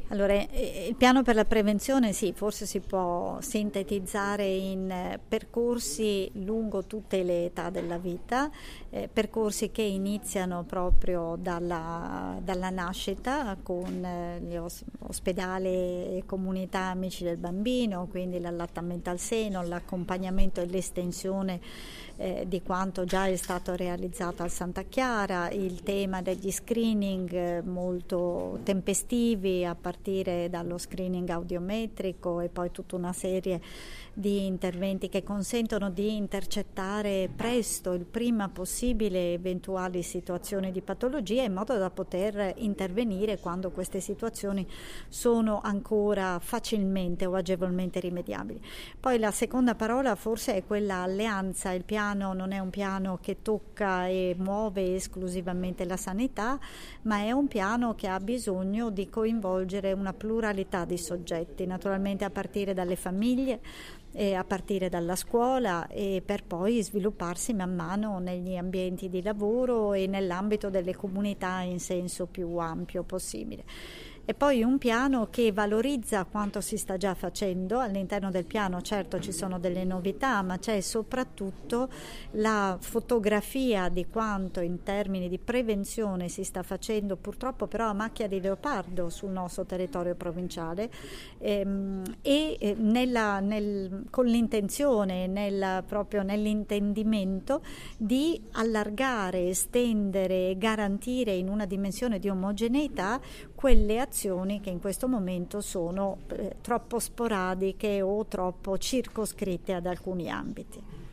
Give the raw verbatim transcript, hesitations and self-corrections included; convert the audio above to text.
Allora, eh, il piano per la prevenzione sì, forse si può sintetizzare in eh, percorsi lungo tutte le età della vita, eh, percorsi che iniziano proprio dalla, dalla nascita con eh, gli os- ospedali e comunità amici del bambino, quindi l'allattamento al seno, l'accompagnamento e l'estensione eh, di quanto già è stato realizzato al Santa Chiara, il tema degli screening eh, molto tempestivi a partire dallo screening audiometrico e poi tutta una serie di interventi che consentono di intercettare presto, il prima possibile, eventuali situazioni di patologia in modo da poter intervenire quando queste situazioni sono ancora facilmente o agevolmente rimediabili. Poi la seconda parola forse è quella alleanza. Il piano non è un piano che tocca e muove esclusivamente la sanità, ma è un piano che ha bisogno di coinvolgere una pluralità di soggetti, naturalmente a partire dalle famiglie, e a partire dalla scuola e per poi svilupparsi man mano negli ambienti di lavoro e nell'ambito delle comunità in senso più ampio possibile. E poi un piano che valorizza quanto si sta già facendo. All'interno del piano certo ci sono delle novità, ma c'è soprattutto la fotografia di quanto in termini di prevenzione si sta facendo, purtroppo però a macchia di leopardo sul nostro territorio provinciale, ehm, e nella, nel, con l'intenzione, nel, proprio nell'intendimento di allargare, estendere e garantire in una dimensione di omogeneità quelle azioni che in questo momento sono eh, troppo sporadiche o troppo circoscritte ad alcuni ambiti.